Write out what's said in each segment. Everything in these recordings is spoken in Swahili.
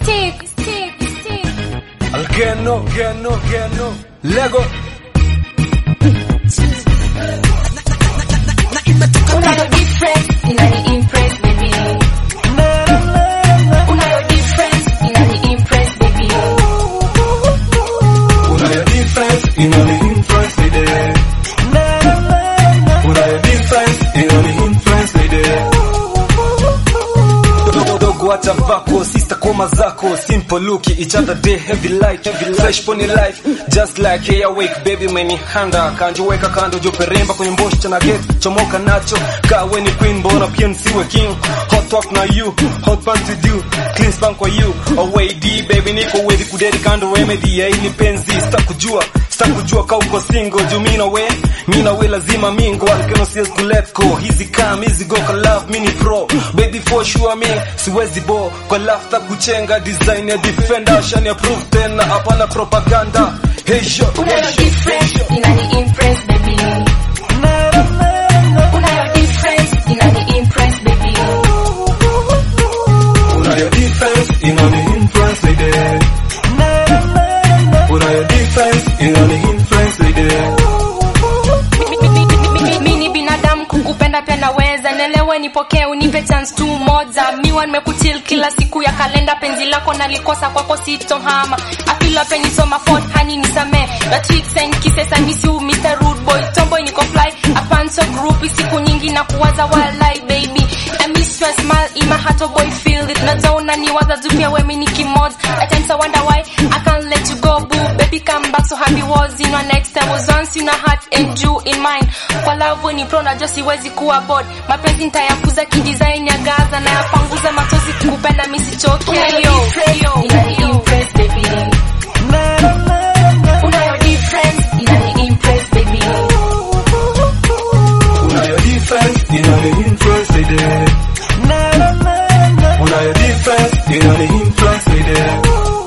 Algeno, Lego. Unayo difference, inani impress baby. Unayo difference, inani impress baby. Unayo difference, inani impress baby. Unayo difference, inani impress baby. Dogo acha vako, sister koma zako. Simple look, each other day, heavy light. Fresh pony life, just like hey awake baby meni handa. Kanjiweka kando joperemba kwenye mboshi chana get. Chomoka nacho, kawe ni queen bona pia nsiwe king. Hot talk na you, hot pants with you. Clean spank kwa you, away D baby niko wedi kudedi kando remedy. Ya ili penzi, stakujua ka uko single. Juu mina we lazima mingo. Alkeno sales to let go. Easy come, easy go, ka love mini pro. Baby for sure me, siwezi bo. Kwa lafta kuchenga, design ya defender. Shani approve tena, hapana propaganda. Hey yo, unayo difference, inani impress baby. Unayo difference, inani impress baby. Unayo difference, inani impress lady. Unayo difference, inani impress lady. Mimi binadamu kukupenda pia naweza. Nelewe nipokee unipe chance tu moja. Miwa nimekuchill kila siku ya kalenda. Penzi lako nalikosa kwako sitohama. Afila penny so my fault honey nisame. The tricks and kisses I miss you Mr. Rude Boy. Tomboy niko fly. Apan so groupie siku nyingi na kuwaza walai baby. I miss your smile in my heart, oh boy feel it. Nazaona niwaza zupia we mini kimods. At times I wonder why I can't let you go boo. Baby come back so happy was in your next time. Was once in a heart and you in mine. Kwa love ni pro na just siwezi kuwa bored. Mapenzi nitayakuza kidesign ya Gaza. Na yapanguza matozi kukupenda misichoke. Inani impress baby. Unayo difference, inani impress baby. Unayo difference, inani impress lady. Unayo difference, inani impress lady.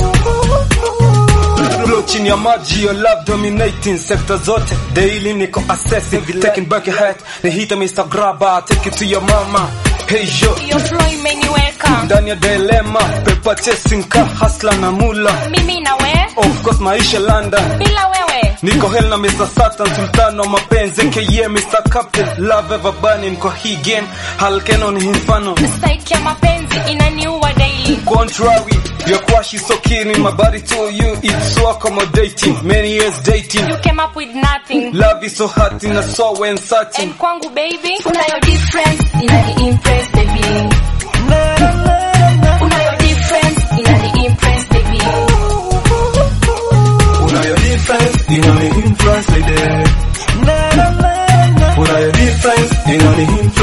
Blow chini ya maji, your love dominating sector zote. Daily niko assessing, taking back your head. The hit Mr. Grabber, take it to your mama. Hey yo, Your flow imeniweka ndani ya dilemma, paper chasing ka hustler na mula. mimi na we Of course maisha London. bila wewe. Niko hell na Mr. Satan, sultan wa mapenzi aka Mr. Captain. Love ever burning kwa hii game. Alkeno ni mfano. Psyche ya mapenzi inaniua daily. Contrary, your crush is so keen, my body to you, it's so accommodating. Many years dating, You came up with nothing. love is so hot in a soul when searching. And kwangu baby, unayo difference, inani impress baby. Unayo difference, inani impress baby. Unayo difference, inani impress lady. Unayo difference, inani impress